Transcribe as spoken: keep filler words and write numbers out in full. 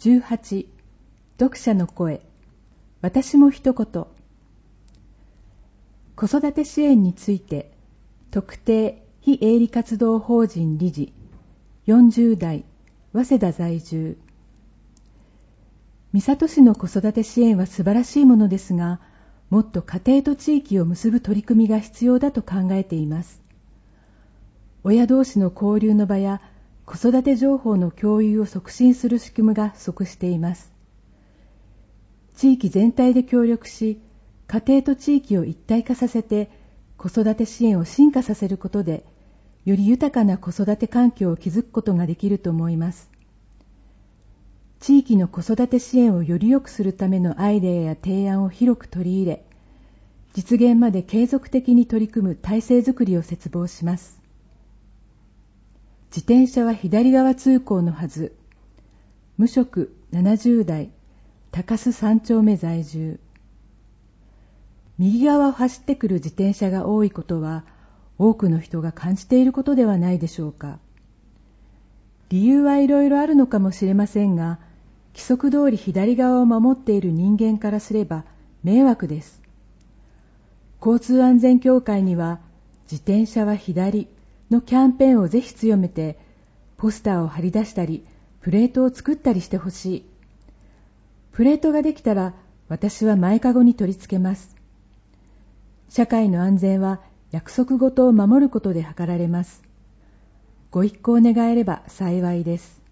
じゅうはち、読者の声。私も一言。子育て支援について、特定非営利活動法人理事、よんじゅう代、早稲田在住。三郷市の子育て支援は素晴らしいものですが、もっと家庭と地域を結ぶ取り組みが必要だと考えています。親同士の交流の場や子育て情報の共有を促進する仕組みが不足しています。地域全体で協力し、家庭と地域を一体化させて子育て支援を進化させることで、より豊かな子育て環境を築くことができると思います。地域の子育て支援をより良くするためのアイデアや提案を広く取り入れ、実現まで継続的に取り組む体制づくりを切望します。自転車は左側通行のはず。無職ななじゅう代、高須さん丁目在住。右側を走ってくる自転車が多いことは、多くの人が感じていることではないでしょうか。理由はいろいろあるのかもしれませんが、規則通り左側を守っている人間からすれば迷惑です。交通安全協会には、自転車は左のキャンペーンをぜひ強めて、ポスターを貼り出したり、プレートを作ったりしてほしい。プレートができたら、私は前かごに取り付けます。社会の安全は約束事を守ることで図られます。ご一考願えれば幸いです。